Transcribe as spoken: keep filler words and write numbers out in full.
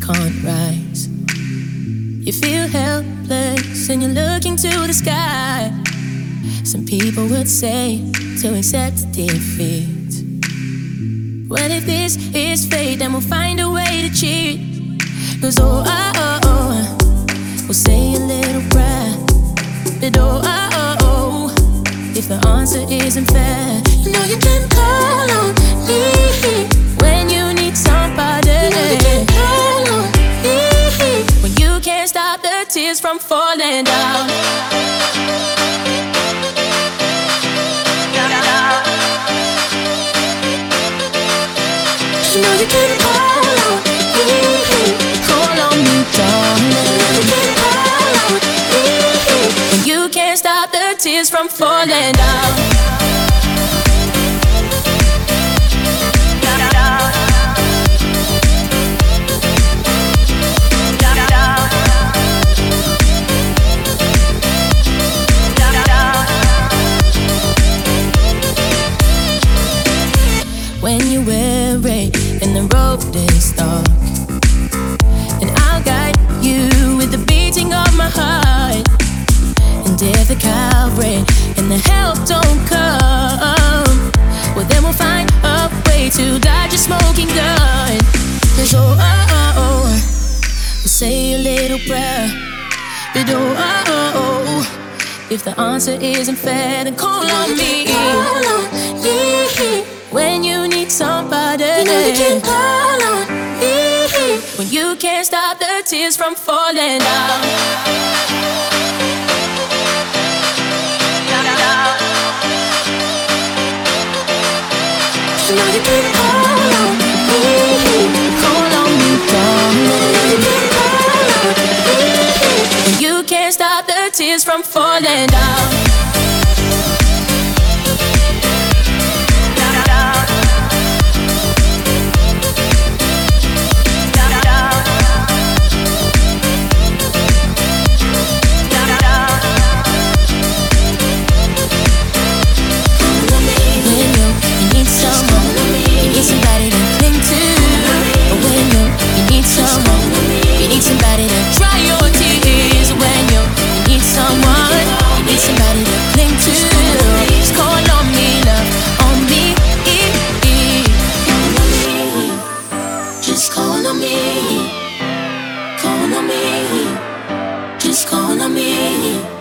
can't rise. You feel helpless and you're looking to the sky. Some people would say to accept defeat. What if this is fate? Then we'll find a way to cheat. Cause oh, oh, oh, oh, we'll say a little prayer. But oh, oh, oh, oh, if the answer isn't fair, you know you can call on me when you need somebody. You know you can call on me when you can't stop the tears from falling down. You know you can call on me, call on me, darling. You can call on me when you can't stop the tears from falling down. When you're weary and the road is dark, and I'll guide you with the beating of my heart. And if the Calvary and the help don't come, well then we'll find a way to dodge a smoking gun. Cause oh, oh, oh, oh, we'll say a little prayer. But oh, oh, oh, oh, if the answer isn't fair, then call on me. Call on me when you need somebody. You know you can call on me when you can't stop the tears from falling down. You know you can call on me, call on me, darling. You can call on me when you can't stop the tears from falling down. Somebody to cling to. When you, you need someone, you need somebody to dry your tears. When you, you need someone, you need somebody to cling to. Just call on me, love, on me. Just call on me, call on me. Just call on me.